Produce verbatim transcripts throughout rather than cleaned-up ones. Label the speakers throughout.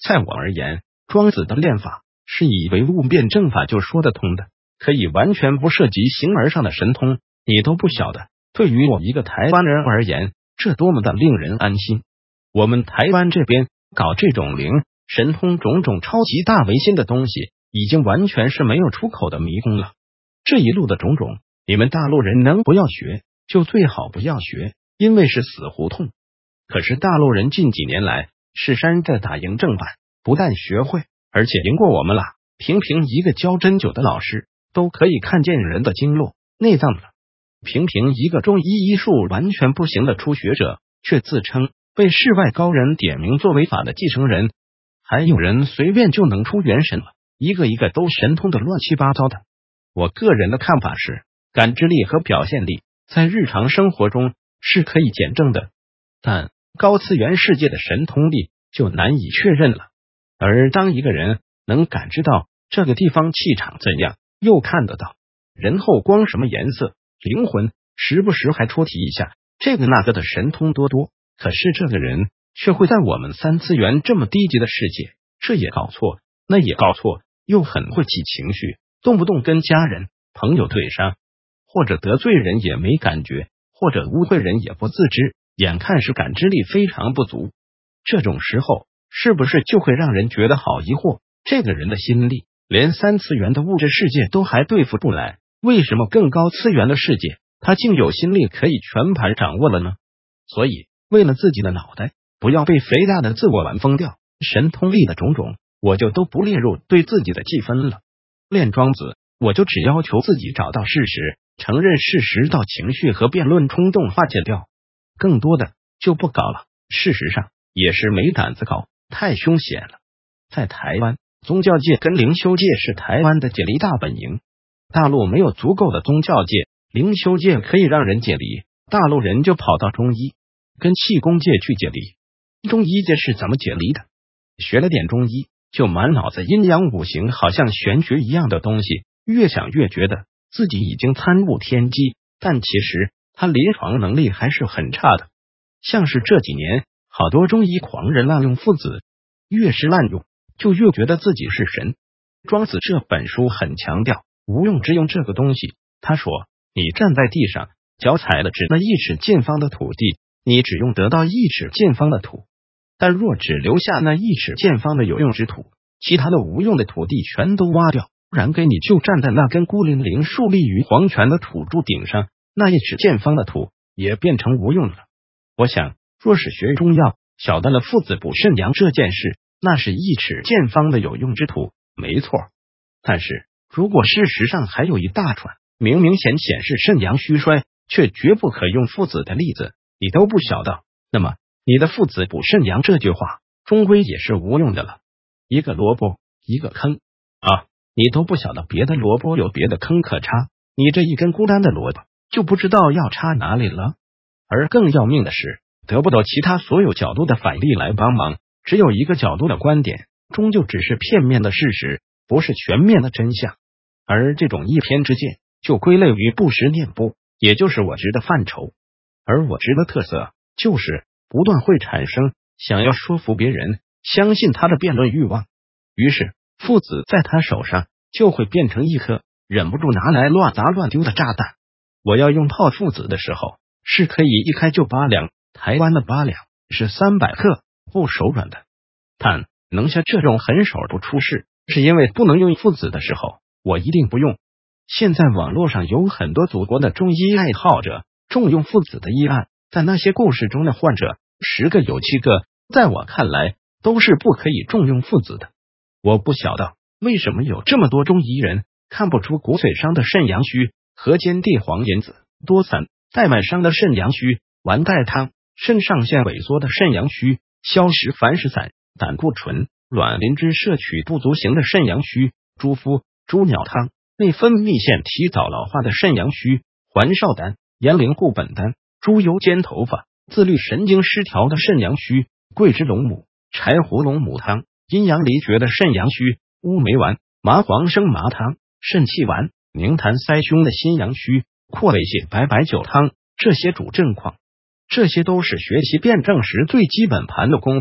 Speaker 1: 在我而言，庄子的练法是以唯物辩证法就说得通的，可以完全不涉及形而上的神通，你都不晓得。对于我一个台湾人而言，这多么的令人安心。我们台湾这边搞这种灵神通种种超级大唯心的东西，已经完全是没有出口的迷宫了。这一路的种种，你们大陆人能不要学就最好不要学，因为是死胡同。可是大陆人近几年来是山寨打赢正版，不但学会，而且赢过我们了。平平一个教针灸的老师都可以看见人的经络内脏了，平平一个中医医术完全不行的初学者，却自称被世外高人点名作为法的继承人。还有人随便就能出元神了，一个一个都神通的乱七八糟的。我个人的看法是，感知力和表现力在日常生活中是可以检证的，但高次元世界的神通力就难以确认了。而当一个人能感知到这个地方气场怎样，又看得到人后光什么颜色，灵魂时不时还戳题一下这个那个的神通多多，可是这个人却会在我们三次元这么低级的世界，这也搞错那也搞错，又很会起情绪，动不动跟家人朋友对上，或者得罪人也没感觉，或者污秽人也不自知，眼看是感知力非常不足。这种时候是不是就会让人觉得好疑惑，这个人的心力连三次元的物质世界都还对付不来，为什么更高次元的世界他竟有心力可以全盘掌握了呢？所以为了自己的脑袋不要被肥大的自我玩疯掉，神通力的种种我就都不列入对自己的计分了。练庄子我就只要求自己找到事实，承认事实，到情绪和辩论冲动化解掉，更多的就不搞了。事实上也是没胆子搞，太凶险了。在台湾，宗教界跟灵修界是台湾的解离大本营，大陆没有足够的宗教界，灵修界可以让人解离，大陆人就跑到中医跟气功界去解离。中医界是怎么解离的？学了点中医就满脑子阴阳五行好像玄学一样的东西，越想越觉得自己已经参悟天机，但其实他临床能力还是很差的。像是这几年好多中医狂人滥用附子，越是滥用就越觉得自己是神。庄子这本书很强调无用之用这个东西，他说你站在地上脚踩了只那一尺见方的土地，你只用得到一尺见方的土，但若只留下那一尺见方的有用之土，其他的无用的土地全都挖掉，不然给你就站在那根孤零零竖立于黄泉的土柱顶上，那一尺见方的土也变成无用了。我想若是学中药晓得了附子补肾阳这件事，那是一尺见方的有用之土没错。但是如果事实上还有一大串明明显显示肾阳虚衰却绝不可用附子的例子，你都不晓得，那么你的附子补肾阳这句话终归也是无用的了。一个萝卜一个坑啊，你都不晓得别的萝卜有别的坑可插，你这一根孤单的萝卜就不知道要插哪里了。而更要命的是得不到其他所有角度的反例来帮忙，只有一个角度的观点终究只是片面的事实，不是全面的真相。而这种一偏之见就归类于不实念不，也就是我执的范畴。而我执的特色就是不断会产生想要说服别人相信他的辩论欲望，于是附子在他手上就会变成一颗忍不住拿来乱砸乱丢的炸弹。我要用套附子的时候是可以一开就八两，台湾的八两是三百克，不手软的。但能像这种狠手不出事，是因为不能用附子的时候我一定不用。现在网络上有很多祖国的中医爱好者重用附子的医案，在那些故事中的患者十个有七个在我看来都是不可以重用附子的。我不晓得为什么有这么多中医人看不出骨髓伤的肾阳虚和间地黄连子多散怠慢伤的肾阳虚丸带汤，肾上腺萎缩的肾阳虚消食凡石散胆固醇卵磷脂摄取不足型的肾阳虚猪肤猪鸟汤，内分泌腺提早老化的肾阳虚环少丹延龄固本丹猪油煎头发自律神经失调的肾阳虚桂枝龙母柴胡龙母汤，阴阳离绝的肾阳虚乌梅丸麻黄生麻汤肾气丸宁痰塞胸的心阳虚阔尾蟹白白酒汤，这些主症况，这些都是学习辩证时最基本盘的功夫。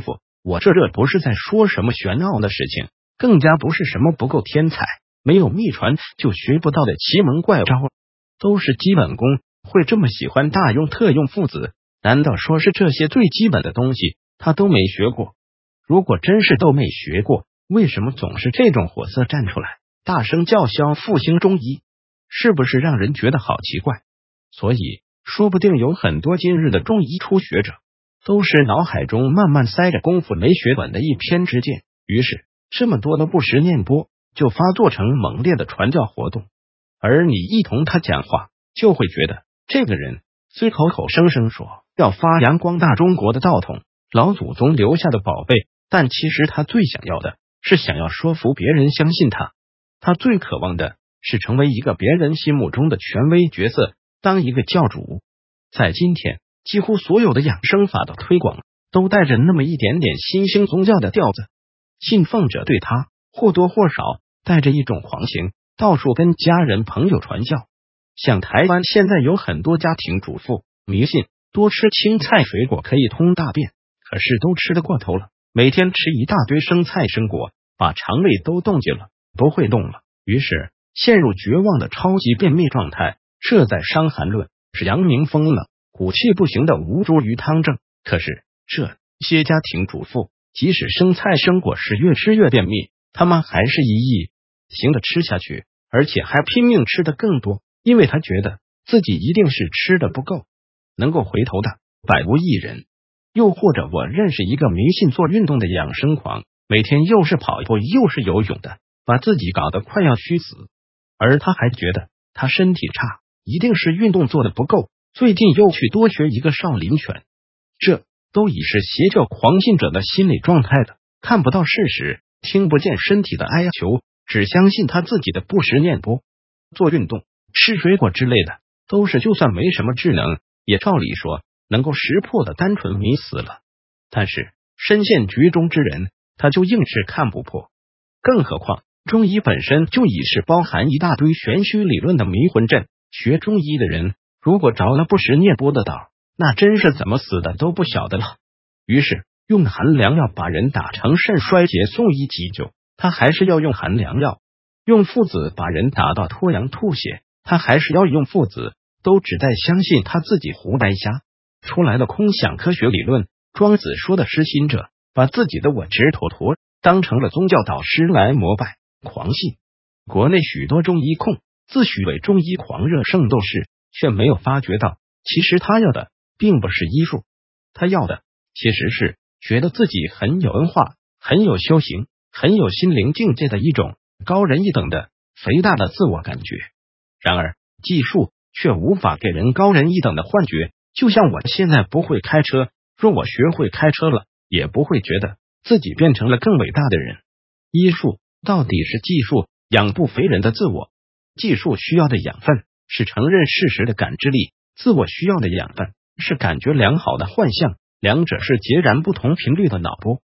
Speaker 1: 我这这不是在说什么玄奥的事情，更加不是什么不够天才，没有秘传就学不到的奇门怪招，都是基本功。会这么喜欢大用特用父子，难道说是这些最基本的东西他都没学过？如果真是都没学过，为什么总是这种货色站出来，大声叫嚣复兴中医？是不是让人觉得好奇怪？所以说不定有很多今日的中医初学者，都是脑海中慢慢塞着功夫没学本的一偏之见，于是这么多的不实念播就发作成猛烈的传教活动。而你一同他讲话，就会觉得这个人虽口口声声说要发扬光大中国的道统，老祖宗留下的宝贝，但其实他最想要的是想要说服别人相信他。他最渴望的是成为一个别人心目中的权威角色，当一个教主。在今天，几乎所有的养生法的推广都带着那么一点点新兴宗教的调子，信奉者对他或多或少带着一种狂情，到处跟家人朋友传教。像台湾现在有很多家庭主妇迷信多吃青菜水果可以通大便，可是都吃得过头了，每天吃一大堆生菜生果，把肠胃都冻结了，不会动了，于是陷入绝望的超级便秘状态。这在《伤寒论》是阳明疯了，骨气不行的无茱萸汤症。可是这些家庭主妇即使生菜生果是越吃越便秘，他们还是一意行的吃下去，而且还拼命吃的更多，因为他觉得自己一定是吃的不够，能够回头的百无一人。又或者我认识一个迷信做运动的养生狂，每天又是跑步又是游泳的，把自己搞得快要虚死，而他还觉得他身体差，一定是运动做的不够，最近又去多学一个少林拳。这都已是邪教狂信者的心理状态的，看不到事实，听不见身体的哀求，只相信他自己的不实念播。做运动吃水果之类的都是就算没什么智能，也照理说能够识破的单纯迷死了。但是身陷局中之人，他就硬是看不破。更何况中医本身就已是包含一大堆玄虚理论的迷魂阵，学中医的人如果着了不实念播的道，那真是怎么死的都不晓得了。于是用寒凉药把人打成肾衰竭送医急救，他还是要用寒凉药；用附子把人打到脱阳吐血，他还是要用附子，都只在相信他自己胡白瞎出来的空想科学理论。庄子说的失心者，把自己的我执妥妥当成了宗教导师来膜拜狂信。国内许多中医控自诩为中医狂热圣斗士，却没有发觉到其实他要的并不是医术，他要的其实是觉得自己很有文化，很有修行，很有心灵境界的一种高人一等的肥大的自我感觉。然而技术却无法给人高人一等的幻觉，就像我现在不会开车，若我学会开车了，也不会觉得自己变成了更伟大的人。医术到底是技术养不肥人的自我，技术需要的养分是承认事实的感知力，自我需要的养分是感觉良好的幻象，两者是截然不同频率的脑波。